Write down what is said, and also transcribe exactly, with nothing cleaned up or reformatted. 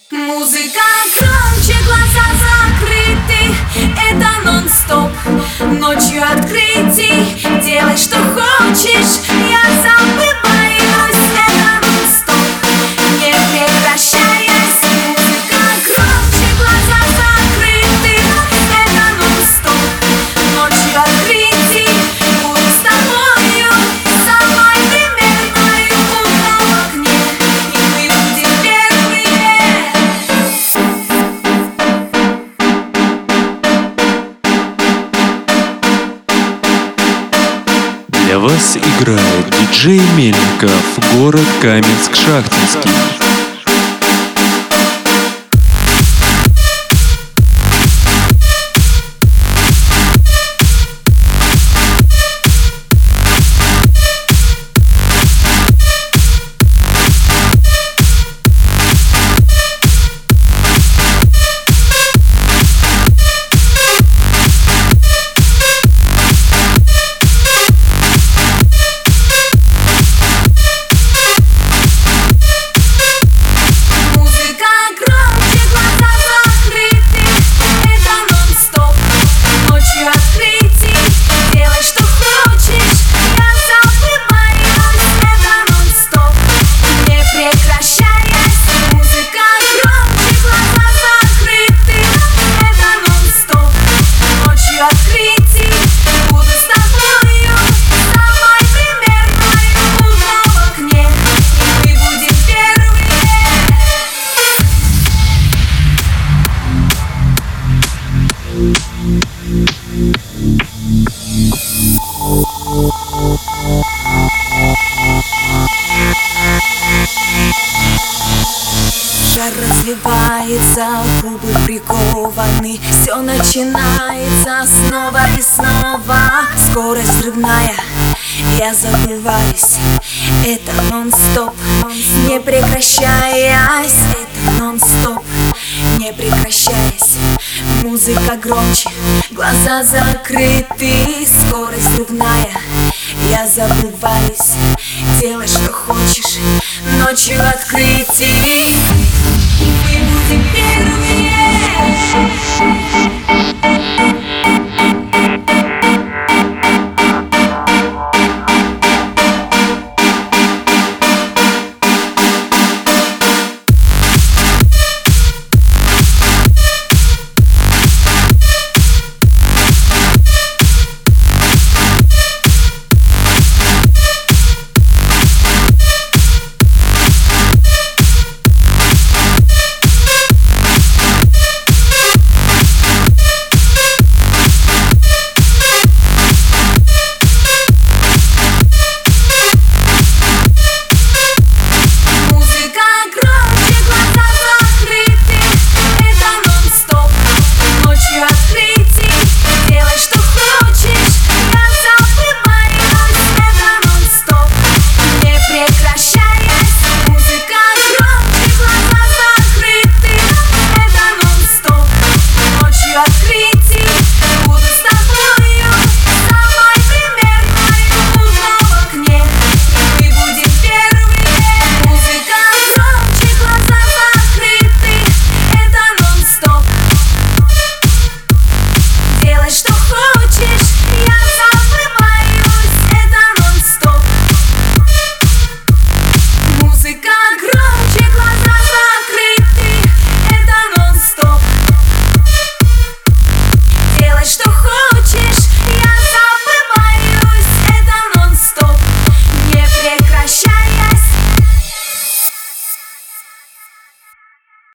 Музыка громче, глаза закрыты. Это нон-стоп, ночью открытий. Делай, что хочешь, я забываюсь. Это нон-стоп, не прекращаясь. Музыка громче, глаза закрыты. Это нон-стоп, ночью открытий. Буду с тобою, самой примерной. Утро в окне, и мы будем первые. Для вас играет диджей Мельников, город Каменск-Шахтинский. Жар развивается, губы прикованы. Все начинается снова и снова. Скорость взрывная, я забываюсь. Это нон-стоп, не прекращаясь. Это нон-стоп, не прекращаясь. Музыка громче, глаза закрыты. Скорость взрывная, я забываюсь. Делай, что хочешь, ночью открытий.